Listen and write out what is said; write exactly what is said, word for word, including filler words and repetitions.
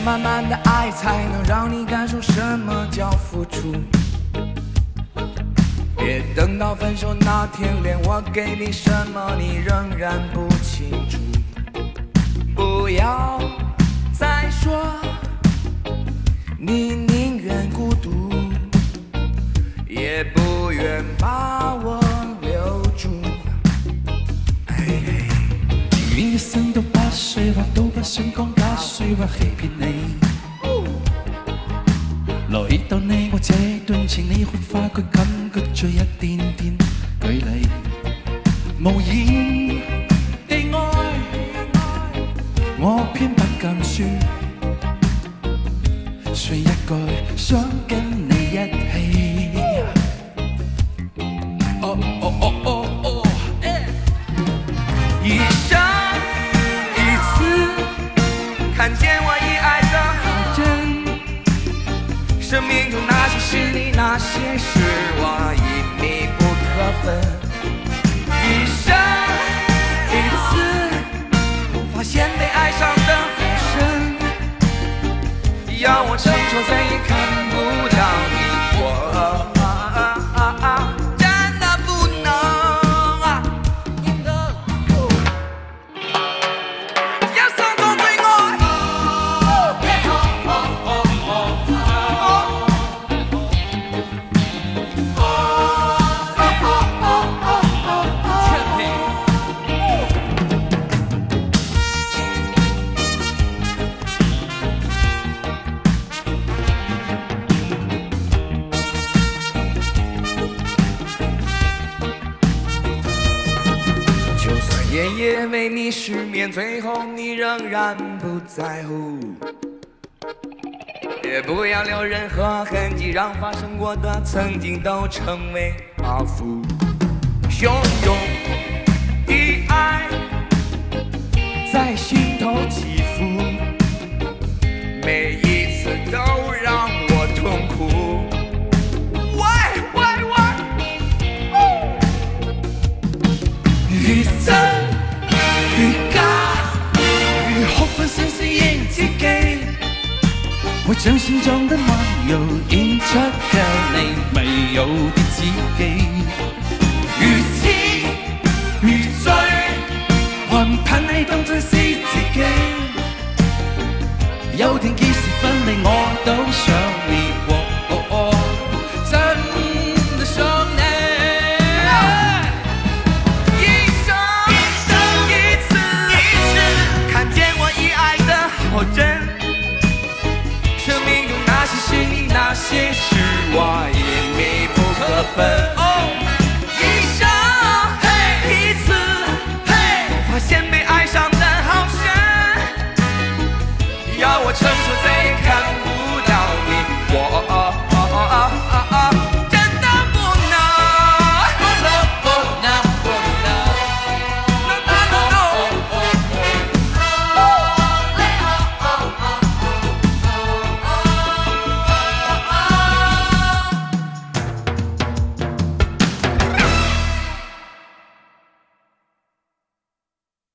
满满的爱才能让你感受什么叫付出。别等到分手那天，连我给你什么你仍然不清楚。不要再说你宁愿孤独，也不愿把我留住。 一生到八歲或到不想講假説或欺騙你，來到你我這段情，你會發覺感覺最一點點距離，無言地愛，我偏不敢說，說一句想跟你一起。哦哦哦哦哦， 一生一次看見我已愛的好真，生命中那些是你，那些是我，一密不可分。一生一次發現被愛上的好深，要我承受誰也看不到你我。夜夜为你失眠，最后你仍然不在乎，也不要留任何痕迹，让发生过的曾经都成为包袱。汹涌的爱在心头起伏，每一次都让我痛苦。喂喂喂，雨真雨假，如何分身適應自己？ 我將心中的漫遊演出給你，沒有的自己。 如痴如醉， 還盼你當珍惜自己。有天幾時分離，我都想你。哦哦，真的想你。 一生一次看見我已愛的好真，生命中那些是你，那些是我。